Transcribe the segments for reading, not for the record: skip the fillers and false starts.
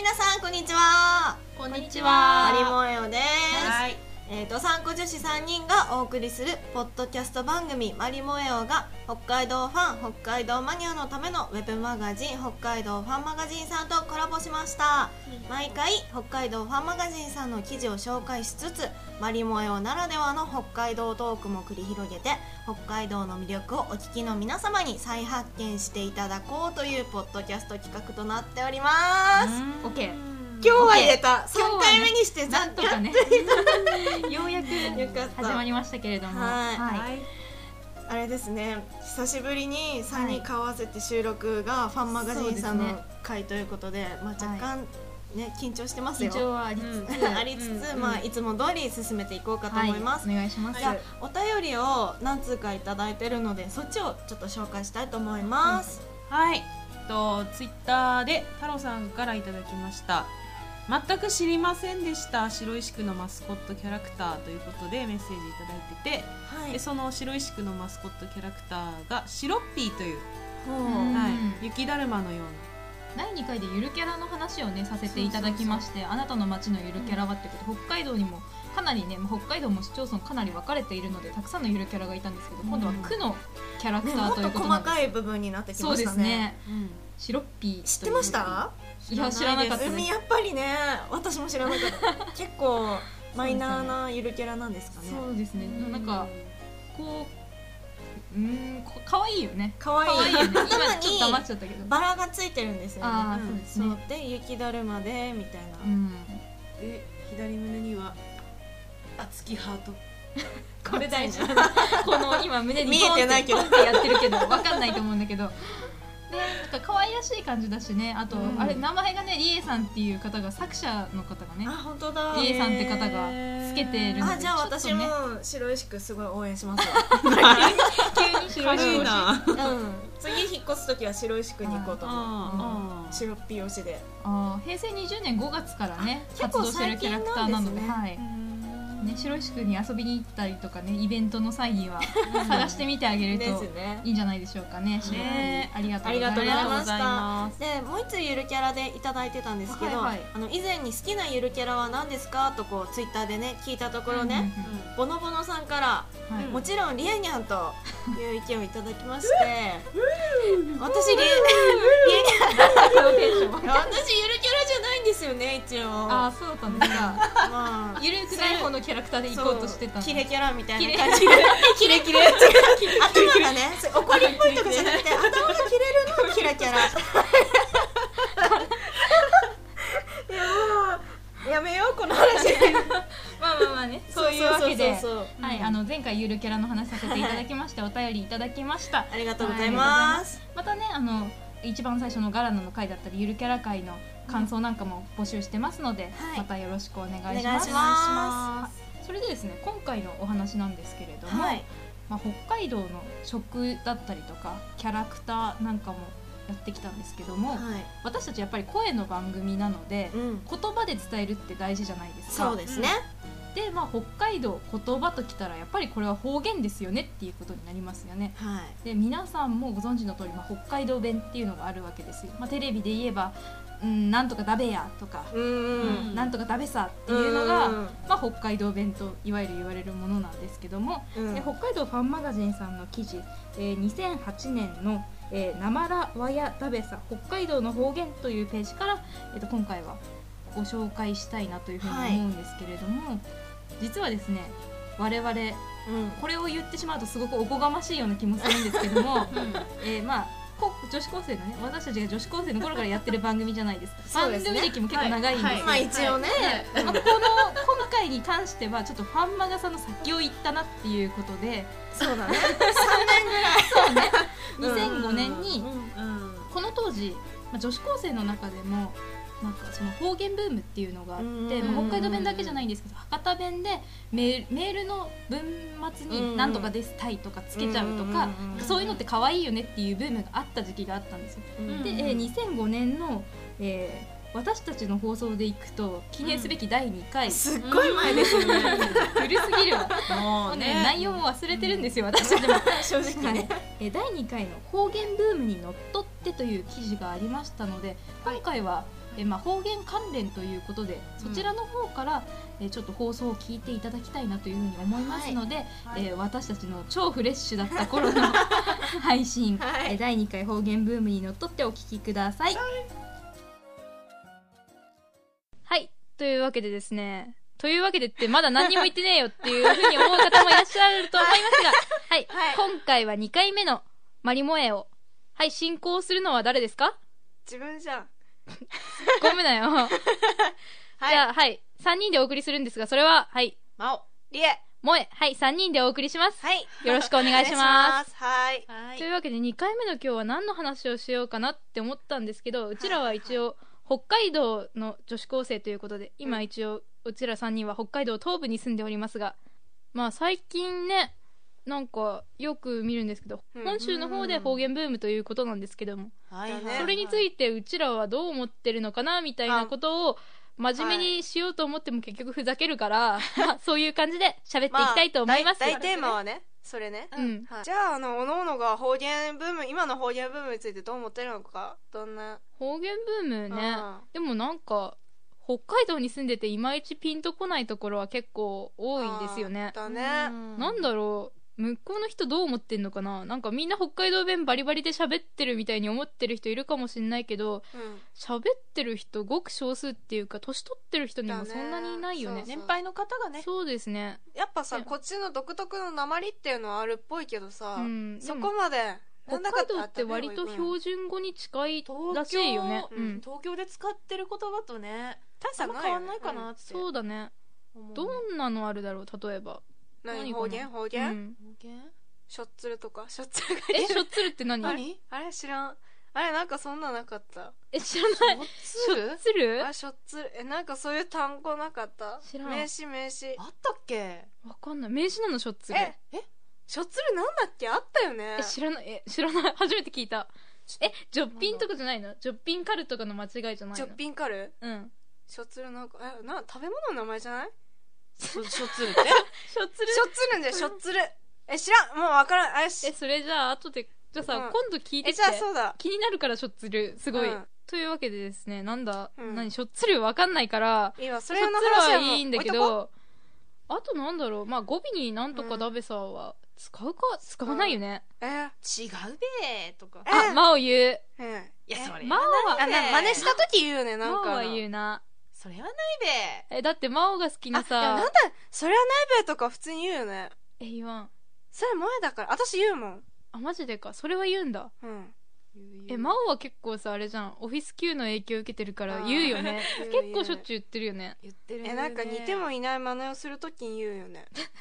皆さんこんにちは。 こんにちは。 マリモエオです。 はい。 参考女子3人がお送りするポッドキャスト番組マリモエオが北海道ファン、北海道マニアのためのウェブマガジン北海道ファンマガジンさんとコラボしました。毎回北海道ファンマガジンさんの記事を紹介しつつ、マリモエオならではの北海道トークも繰り広げて、北海道の魅力をお聞きの皆様に再発見していただこうというポッドキャスト企画となっております。 オッケー。 今日は入れた。3回目にしてなんとかねようやく始まりましたけれども、 はい、あれですね、久しぶりに3人顔合わせて収録がファンマガジンさんの回ということで、まあ、若干、ね、緊張してますよ。 緊張はありつつ、 まあ、いつも通り進めていこうかと思います。 お願いします。 じゃあお便りを何通かいただいてるので、そっちをちょっと紹介したいと思います。 はい、ツイッターで太郎さんからいただきました。全く知りませんでした白石区のマスコットキャラクターということでメッセージいただいてて、はい、でその白石区のマスコットキャラクターがシロッピーという、雪だるまのような第2回でゆるキャラの話をねさせていただきまして、あなたの街のゆるキャラはってことで、北海道にもかなりね、北海道も市町村かなり分かれているのでたくさんのゆるキャラがいたんですけど、今度は区のキャラクターということなんです。 もっと細かい部分になってきましたね。 そうですね、シロッピー知ってました？ いや知らなかったです。 やっぱりね、私も知らなかった結構マイナーなゆるキャラなんですかね。 そうですね、なんかこう可愛いよね。 可愛いよね。 今ちょっと黙っちゃったけどバラがついてるんですよね。 あ、そうですね。 で雪だるまでみたいな、 で左胸には熱きハートこれ大事この今胸に見えてないけどポンってやってるけど分かんないと思うんだけど、でなんか可愛らしい感じだしね。あと、あれ名前がね、リエさんっていう方が作者の方がね、 本当だ、 リエさんって方がつけてるので、 じゃあ私も白石区すごい応援しますわ急に白石区次引っ越す時は白石区に行こうと思う。白っぴ推しで。 平成20年5月からね活動してるキャラクターなので、白石区に遊びに行ったりとかね、イベントの際には探してみてあげるといいんじゃないでしょうかね。ありがとうございました。 でもう一つゆるキャラでいただいてたんですけど、以前に好きなゆるキャラは何ですかとこうツイッターでね聞いたところね、ボノボノさんからもちろんリエニャンという意見をいただきまして私リエニャン私ゆるキャラじゃないんですよね、一応。 そうだったんですか。ゆるくない方のキャラクターで行こうとしてた。 キレキャラみたいな感じでキレキレ頭がね怒りっぽいとかじゃなくて頭がキレるのキラキャラやめようこの話まあね、そういうわけで前回ゆるキャラの話させていただきまして、お便りいただきました。 ありがとうございます。 またね、一番最初のガラナの回だったりゆるキャラ回の感想なんかも募集してますので、またよろしくお願いします。それでですね、今回のお話なんですけれども、北海道の食だったりとかキャラクターなんかもやってきたんですけども、私たちやっぱり声の番組なので、言葉で伝えるって大事じゃないですか。 そうですね。 で、北海道言葉ときたらやっぱりこれは方言ですよねっていうことになりますよね。で皆さんもご存知の通り、北海道弁っていうのがあるわけですよ。テレビで言えばなんとかだべやとかなんとかだべさっていうのが、北海道弁といわゆる言われるものなんですけども、北海道ファンマガジンさんの記事、2008年のなまらわやだべさ北海道の方言というページから、今回はご紹介したいなというふうに思うんですけれども、実はですね、我々、これを言ってしまうとすごくおこがましいような気もするんですけども、女子高生のね、私たちが女子高生の頃からやってる番組じゃないですか。番組歴も結構長いんですけど、 一応ね、 今回に関してはちょっとファンマガさんの先を行ったなっていうことで、 そうだね、3年ぐらい 2005年にこの当時、女子高生の中でもなんかその方言ブームっていうのがあって、北海道弁だけじゃないんですけど、博多弁でメールの文末に「なんとかですタイ」とかつけちゃうとか、そういうのって可愛いよねっていうブームがあった時期があったんですよ。で、2005年の、私たちの放送でいくと記念すべき第2回、 すっごい前ですね古すぎるわもうね、内容も忘れてるんですよ、私たちも正直ね。 第2回の方言ブームにのっとってという記事がありましたので、今回は方言関連ということで、そちらの方から、ちょっと放送を聞いていただきたいなというふうに思いますので、私たちの超フレッシュだった頃の配信、第2回方言ブームにのっとってお聞きください。はい、というわけでですね、というわけでってまだ何にも言ってねえよっていうふうに思う方もいらっしゃると思いますが、はい、今回は2回目のマリモエを、進行するのは誰ですか？ 自分じゃん。 ごめんなよ。じゃあ、3人でお送りするんですが、それは、 マオ、 リエ、 萌え、3人でお送りします。よろしくお願いします。というわけで2回目の今日は何の話をしようかなって思ったんですけど、うちらは一応北海道の女子高生ということで、今一応うちら3人は北海道東部に住んでおりますが、まあ最近ね、なんかよく見るんですけど、本州の方で方言ブームということなんですけども、それについてうちらはどう思ってるのかなみたいなことを真面目にしようと思っても結局ふざけるから、そういう感じで喋っていきたいと思います。 大テーマはね、それね。じゃあ、おのおのが方言ブーム、今の方言ブームについてどう思ってるのか、どんな。 方言ブームね。でもなんか、北海道に住んでていまいちピンとこないところは結構多いんですよね。なんだろう。向こうの人どう思ってんのかな。なんかみんな北海道弁バリバリで喋ってるみたいに思ってる人いるかもしんないけど、喋ってる人ごく少数っていうか、年取ってる人にもそんなにいないよね。 年配の方がね。 そうですね。 やっぱさ、こっちの独特の訛りっていうのはあるっぽいけどさ、そこまで北海道って割と標準語に近いらしいよね。 東京で使ってる言葉とね、大差変わんないかなって。 そうだね。どんなのあるだろう、例えば。 方言しょっつるとか。しょっつるしょっつるって何？ あれ知らん。あれなんかそんななかった。 知らない。しょっつる？ しょっつる。なんかそういう単語なかった。 知らん。 名詞。 あったっけ？ わかんない。名詞なのしょっつる。 しょっつるなんだっけ？あったよね。 知らない。初めて聞いた。ジョッピンとかじゃないの？ジョッピンカルとかの間違いじゃないの？ ジョッピンカル？しょっつるなんか、食べ物の名前じゃない？ しょっつるって？ しょっつる？ しょっつるんじゃ、しょっつる。知らん。もうわからん。 それじゃあ後で、じゃあさ、今度聞いてきて。 じゃあそうだ。 気になるからしょっつる。すごい。というわけでですね、しょっつるわかんないから、 いいわ、それの話はいいんだけど、あとなんだろう、まあ語尾になんとかだべさは、使わないよね。 違うべーとか。 まを言う。 いや、それ。 まは、 真似した時言うよね、なんか。 まは言うな。 それはないべー。だってまおが好きなさ。 なんだ、それはないべーとか普通に言うよね。 言わん。 それ前だから、私言うもん。 マジでか。それは言うんだ。まおは結構さ、あれじゃん。オフィス級の影響受けてるから言うよね。結構しょっちゅう言ってるよね。 言ってるね。 なんか似てもいない真似をするときに言うよね。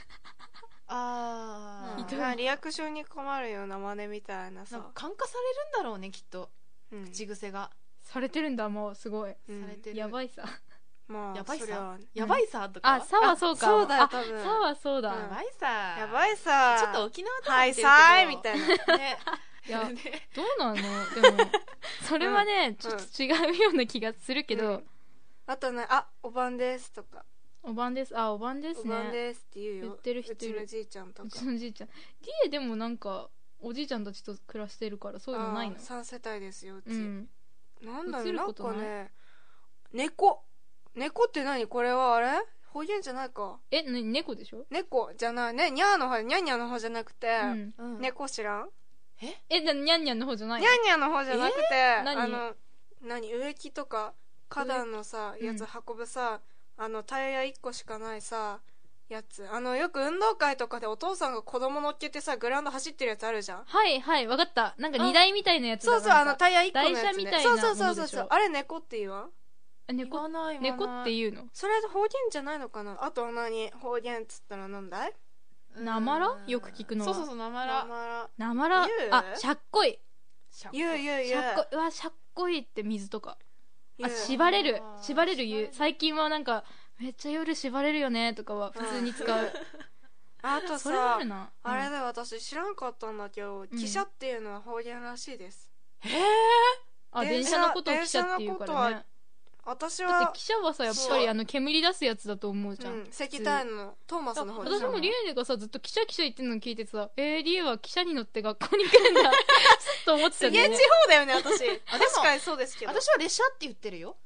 リアクションに困るような真似みたいなさ。 感化されるんだろうね、きっと。口癖が。 されてるんだ、もうすごい。 されてる。 やばいさ。 やばいさ。やばいさとか。 さはそうか。 そうだよ、多分。 さはそうだ。 やばいさ。 やばいさ。 ちょっと沖縄とはいさーいみたいな。ね。 いや、どうなの？でも、それはね、ちょっと違うような気がするけど。 あとね、おばんですとか。 おばんです。おばんですね。 おばんですって言うよ。 言ってる人いる。 うちのじいちゃんとか。 うちのじいちゃん。でもなんか、おじいちゃんたちと暮らしてるからそういうのないの ？3世帯ですよ、うち。なんだろう、 なんかね、猫って何？これはあれ？方言じゃないか。 猫でしょ？ 猫じゃないね。ニャーの方、ニャンニャンの方じゃなくて、猫知らん？ ニャンニャンの方じゃないの？ ニャンニャンの方じゃなくて、植木とか花壇のさ、やつ運ぶさ、タイヤ1個しかないさ、やつ。よく運動会とかでお父さんが子供乗っけてさ、グラウンド走ってるやつあるじゃん。 はい、わかった。なんか荷台みたいなやつだ。 そうタイヤ1個のやつ、ね。 台車みたいなものでしょ。 そう。あれ猫って言わん？ 猫って言うの？ それ方言じゃないのかな？あと方言っつったらなんだい？ なまら？よく聞くのは。 そう、なまら。 なまら。しゃっこい。 言う。 しゃっこいって水とか。縛れる言う。最近はなんか、めっちゃ夜縛れるよねとかは普通に使う。 あとさ、あれで私知らんかったんだけど、汽車っていうのは方言らしいです。 電車のことを汽車っていうからね。 私はだって汽車はさ、やっぱり煙出すやつだと思うじゃん。 石炭のトーマスの方でしょ。 私もリエがさ、ずっと汽車言ってんの聞いてさ、リエは汽車に乗って学校に来るんだと思ってたね。 すげえ地方だよね、私。確かにそうですけど。 私は列車って言ってるよ。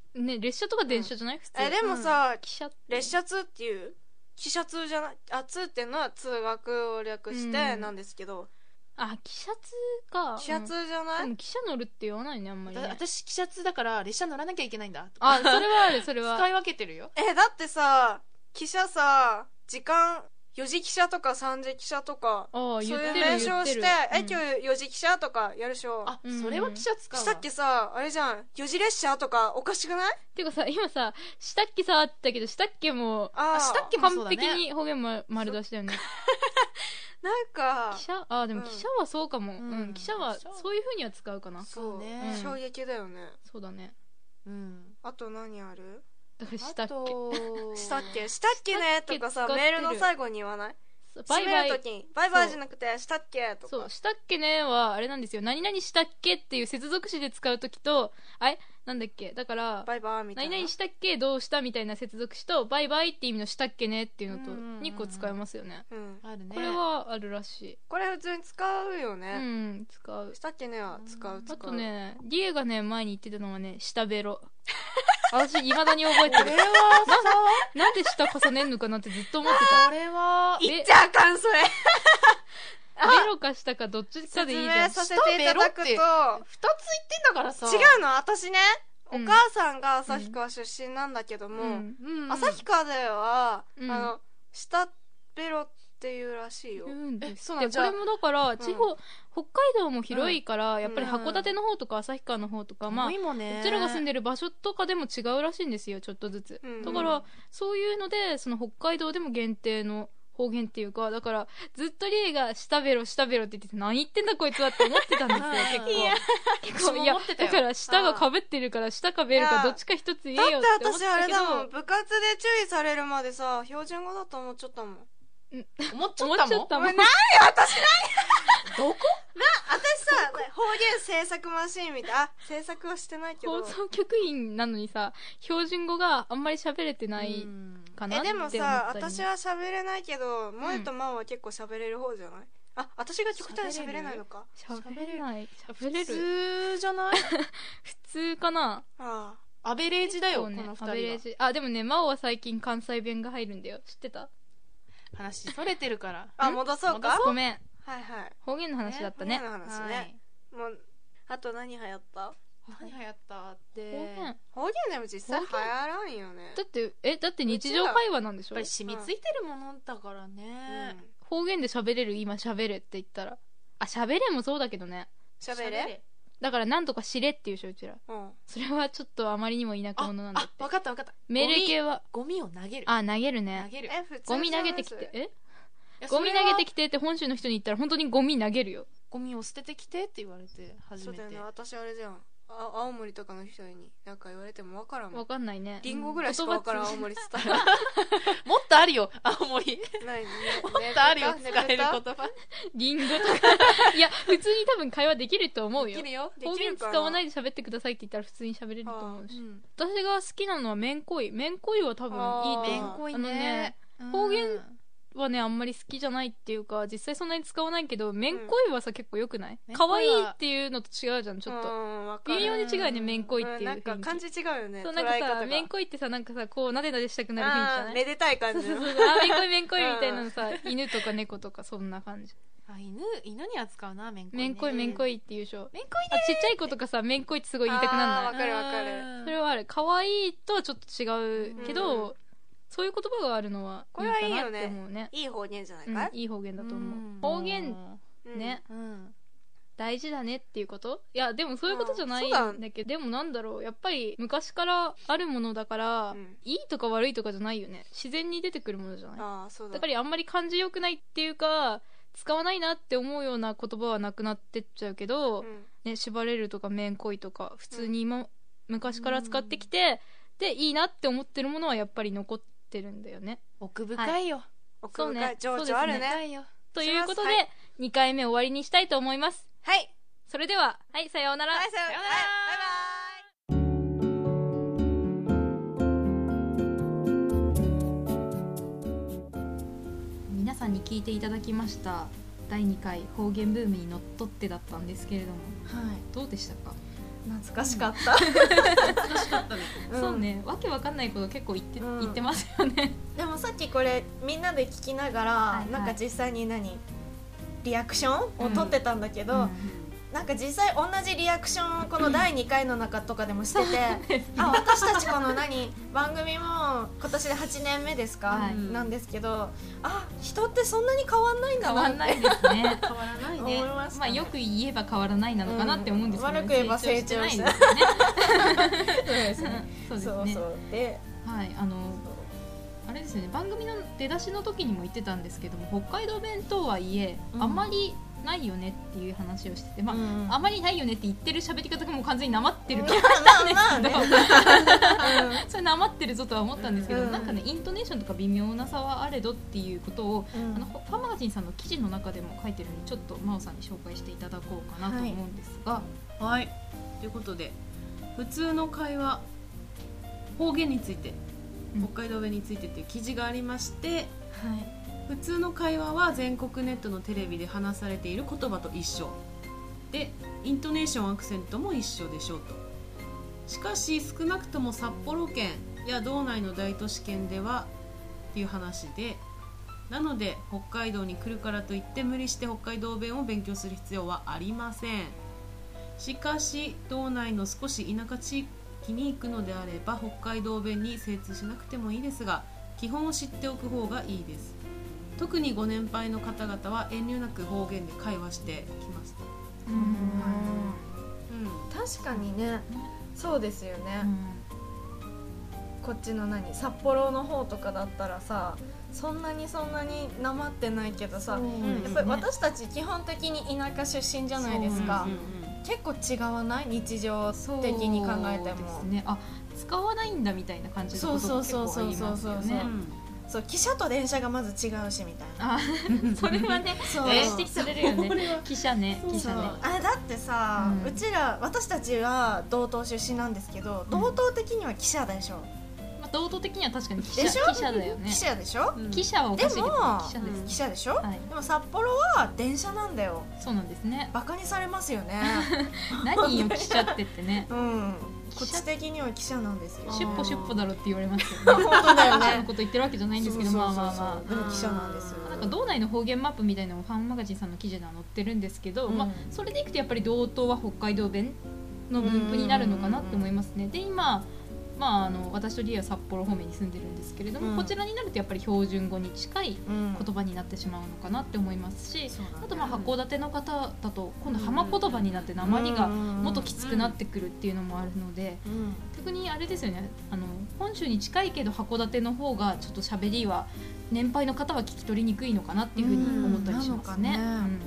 ね、列車とか電車じゃない、普通。 でもさ、 汽車列車通っていう汽車通じゃない、通っていうのは通学を略してなんですけど、 あ、汽車通か。 汽車通じゃない、 でも汽車乗るって言わないね、あんまりね。 私汽車通だから列車乗らなきゃいけないんだとあ、それはある、それは。 使い分けてるよ。 だってさ、汽車さ、時間4時汽車とか3時汽車とか、そういう名称して、今日4時汽車とかやるでしょ。 あ、それは汽車使うわ。 さっきさ、あれじゃん、4時列車とかおかしくない？ てかさ、今さ、したっけさあったけど、したっけも、 したっけもそうだね。 完璧に方言丸出しだよね。 なんか、 汽車、でも汽車はそうかも。汽車はそういう風には使うかな。 そうね。衝撃だよね。 そうだね。 あと何ある？ したっけしたっけねとかさ、メールの最後に言わない？ バイバイ。 バイバイじゃなくて、したっけとか。 そう、したっけねは、あれなんですよ。何々したっけっていう接続詞で使うときと、なんだっけだから、 バイバイみたいな。 何々したっけどうしたみたいな接続詞と、バイバイって意味のしたっけねっていうのと、2個使えますよね。 あるね。 これはあるらしい。 これ普通に使うよね。 使う。 したっけねは使う。 あとね、リエがね、前に言ってたのはね、下ベロ。私、未だに覚えてる。 これはなんで下重ねんのかなってずっと思ってた。 これは、 言っちゃあかん、それ。 ベロか下かどっちかでいいじゃん。 説明させていただくと、2つ言ってんだからさ。 違うの、私ね、お母さんが旭川出身なんだけども、旭川では、下ベロっていうらしいよ。 そうなんこれもだから、北海道も広いから、やっぱり函館の方とか旭川の方とか、うちらが住んでる場所とかでも違うらしいんですよ、ちょっとずつ。だから、そういうので、その北海道でも限定の方言っていうか、だから、ずっとリエが下ベロって言ってて、何言ってんだこいつはって思ってたんですよ、結構。いや、だから下が被ってるから、下かベロかどっちか一つ言えよって思ってたけど。 だって私あれだもん、部活で注意されるまでさ、標準語だと思っちゃったもん。 思っちゃったもん。 何私どこ私さ、方言制作マシーンみたい。制作はしてないけど。 放送局員なのにさ、標準語があんまり喋れてないかなって思ったり。 でもさ、私は喋れないけど、萌えとマンは結構喋れる方じゃない？私が極端に喋れないのか。 喋れない。喋れる。 普通じゃない？ 普通かな。 アベレージだよ、この二人は。アベレージ。 でもね、マオは最近関西弁が入るんだよ。知ってた？ 話それてるから。 戻そうか。 ごめん。 はいはい。 方言の話だったね。 方言の話ね。もう、あと何流行った？ 何流行ったって。 方言でも実際流行らんよね。 だって日常会話なんでしょ？ やっぱり染みついてるものだからね。 方言で喋れる？今喋れって言ったら。喋れもそうだけどね。 喋れ？ だから何とか知れっていうしょ、うちら。それはちょっとあまりにも田舎者なんだって。 わかった。 命令系は。 ゴミを投げる。 投げるね。ゴミ投げてきて、ゴミ投げてきてって本州の人に言ったら本当にゴミ投げるよ。 ゴミを捨ててきてって言われて初めて。 そうだよね、私あれじゃん。青森とかの人になんか言われても分からんもん。 分かんないね。 リンゴぐらいしか分からん、青森伝えらもっとあるよ、青森。 ないね。 もっとあるよ、使える言葉。 リンゴとか。いや、普通に多分会話できると思うよ。 できるよ。 方言使わないで喋ってくださいって言ったら普通に喋れると思うし。私が好きなのはめんこい。めんこいは多分いいと思う。 めんこいね。 方言はね、あんまり好きじゃないっていうか、実際そんなに使わないけど、めんこいはさ、結構良くない？可愛いっていうのと違うじゃん、ちょっと。微妙に違うね、めんこいっていう。 なんか感じ違うよね。 そう、なんかさ、めんこいってさ、なんかさ、こう、なでなでしたくなる雰囲気じゃない？ めでたい感じ。 そう、めんこいみたいなのさ、犬とか猫とかそんな感じ。 犬には使うな、めんこい。 めんこいって言うでしょ。 めんこいね。 ちっちゃい子とかさ、めんこいってすごい言いたくなるの。 わかるわかる。 それはある。可愛いとはちょっと違うけど、そういう言葉があるのはいいかなって思うね。 いい方言じゃないかいい方言だと思う。方言ね、大事だねっていうこと？いや、でもそういうことじゃないんだけど、でもなんだろう、やっぱり昔からあるものだから、いいとか悪いとかじゃないよね。自然に出てくるものじゃない？だからあんまり感じ良くないっていうか、使わないなって思うような言葉はなくなってっちゃうけど、ね、縛れるとかめんこいとか、普通に昔から使ってきて、で、いいなって思ってるものはやっぱり残ってるんだよね。 奥深いよ。 奥深い。情緒あるね。 ということで、2回目終わりにしたいと思います。 はい。 それでは、はい、さようなら。 はい、さようなら。 バイバイ。皆さんに聞いていただきました。第2回方言ブームにのっとってだったんですけれども、どうでしたか？ 懐かしかった。 懐かしかったね。 そうね、わけわかんないこと結構言ってますよね。 でもさっきこれみんなで聞きながら、なんか実際にリアクションを取ってたんだけど、なんか実際同じリアクションこの第2回の中とかでもしてて、私たちこの番組も今年で8年目ですか、なんですけど、人ってそんなに変わんないんだなって。 変わんないですね。 変わらないね。 まあよく言えば変わらないなのかなって思うんですけど、 悪く言えば成長してないですね。そうですね。で、 はい、あれですよね、番組の出だしの時にも言ってたんですけども、北海道弁とはいえ、あまりないよねっていう話をしてて、あまりないよねって言ってる喋り方がもう完全になまってる気がしたんですけど、それなまってるぞとは思ったんですけど、なんかねイントネーションとか微妙な差はあれどっていうことを、ファンマガジンさんの記事の中でも書いてるので、ちょっと真央さんに紹介していただこうかなと思うんですが、 はい、ということで普通の会話方言について、北海道弁についてという記事がありまして、普通の会話は全国ネットのテレビで話されている言葉と一緒で、イントネーションアクセントも一緒でしょうと。しかし少なくとも札幌県や道内の大都市圏ではっていう話で、なので北海道に来るからといって無理して北海道弁を勉強する必要はありません。しかし道内の少し田舎地域に行くのであれば北海道弁に精通しなくてもいいですが、基本を知っておく方がいいです。特にご年配の方々は遠慮なく方言で会話してきますと。 確かにね、そうですよね。こっちの札幌の方とかだったらさ、そんなになまってないけどさ、やっぱり私たち基本的に田舎出身じゃないですか。結構違わない？日常的に考えても。 そうですね。使わないんだみたいな感じのことが結構ありますよね。 そう、汽車と電車がまず違うしみたいな。 それはね、指摘されるよね。汽車ね。 だってさ、私たちは道東出身なんですけど、道東的には汽車でしょ。 道東的には確かに汽車だよね。 汽車でしょ。 汽車はおかしいけど汽車でしょ。でも札幌は電車なんだよ。 そうなんですね。 バカにされますよね。 何よ汽車ってってね。 こっち的には汽車なんですよ。 シュッポシュッポだろって言われますよね。 本当だよね。 そのこと言ってるわけじゃないんですけど、まあでも汽車なんですよ。 なんか道内の方言マップみたいなのもファンマガジンさんの記事では載ってるんですけど、それでいくとやっぱり道東は北海道弁の分布になるのかなって思いますね。で今私とリアは札幌方面に住んでるんですけれども、こちらになるとやっぱり標準語に近い言葉になってしまうのかなって思いますし、あと函館の方だと今度浜言葉になって訛りがもっときつくなってくるっていうのもあるので、逆にあれですよね、本州に近いけど函館の方がちょっと喋りは年配の方は聞き取りにくいのかなっていうふうに思ったりしますね。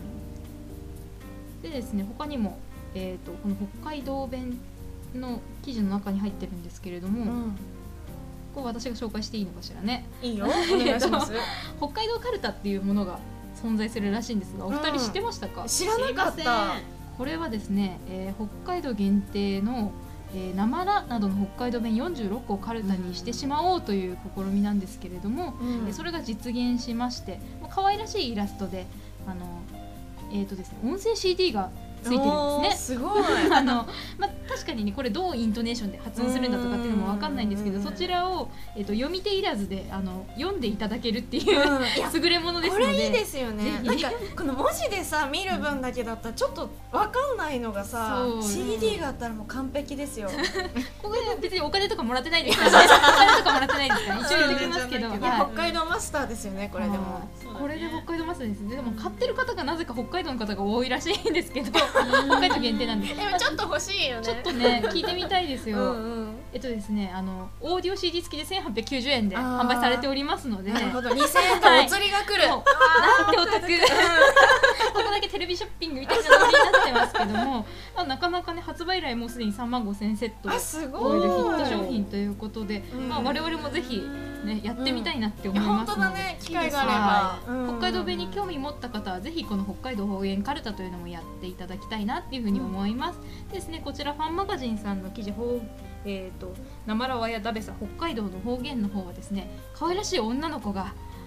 でですね、他にも、この北海道弁の記事の中に入ってるんですけれども、こう私が紹介していいのかしらね。 いいよ、お願いします。 北海道カルタっていうものが存在するらしいんですが、お二人知ってましたか？ 知らなかった。 これはですね、北海道限定のなまらなどの北海道弁46個をカルタにしてしまおうという試みなんですけれども、それが実現しまして、可愛らしいイラストでですね、音声 CD がついてるんですね。 すごい。 確かにね、これどうイントネーションで発音するんだとかっていうのも分かんないんですけど、そちらを、読み手いらずで読んでいただけるっていう、優れものですので、 これいいですよね。なんかこの文字でさ見る分だけだったらちょっと分かんないのがさ、CD があったらもう完璧ですよ。 ここで別にお金とかもらってないですからね。お金とかもらってないですから、一応言ってきますけど、 北海道マスターですよね、これでも。 これで北海道マスターですね。でも買ってる方がなぜか北海道の方が多いらしいんですけど、北海道限定なんです。 でもちょっと欲しいよね。 ちょっとね、聞いてみたいですよ。ですね、オーディオ CD 付きで1890円で販売されておりますので、 なるほど、2000円とお釣りが来る。 なんてお得。ここだけテレビショッピングみたいなノリになってますけども、なかなかね、発売以来もうすでに35,000円セットを超えるヒット商品ということで、我々もぜひね、やってみたいなって思いますので、 本当だね、機会があれば北海道弁に興味持った方はぜひこの北海道方言カルタというのもやっていただきたいなっていうふうに思います。ですね、こちらファンマガジンさんの記事、なまらわやだべさ北海道の方言の方はですね、可愛らしい女の子が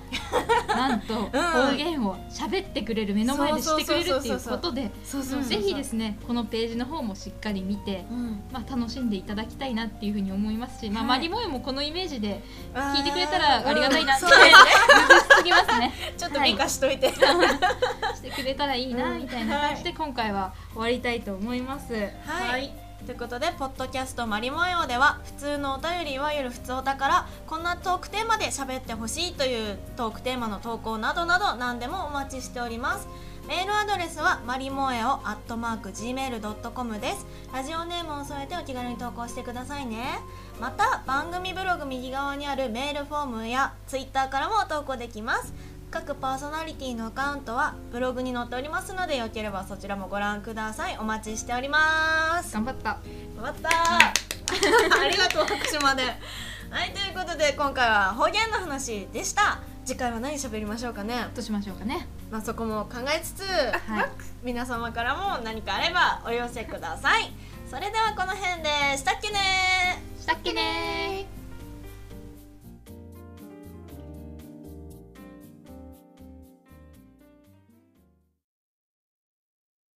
なんと方言を喋ってくれる、目の前でしてくれるっていうことで、ぜひですねこのページの方もしっかり見て、楽しんでいただきたいなっていうふうに思いますし、マリモエもこのイメージで聞いてくれたらありがたいなってすぎますね。 ちょっと美化しといてしてくれたらいいなみたいな感じで今回は終わりたいと思います。 はい、ということでポッドキャストマリモエオでは普通のお便りいわゆる普通おたからこんなトークテーマで喋ってほしいというトークテーマの投稿などなど何でもお待ちしております。メールアドレスはマリモエオ@gmail.com です。ラジオネームを添えてお気軽に投稿してくださいね。また番組ブログ右側にあるメールフォームやツイッターからも投稿できます。各パーソナリティのアカウントはブログに載っておりますのでよければそちらもご覧ください。お待ちしております。 頑張ったありがとう、拍手まで。はい、ということで今回は方言の話でした。次回は何喋りましょうかね。 どうしましょうかね。 そこも考えつつ、皆様からも何かあればお寄せください。それではこの辺でしたっけね。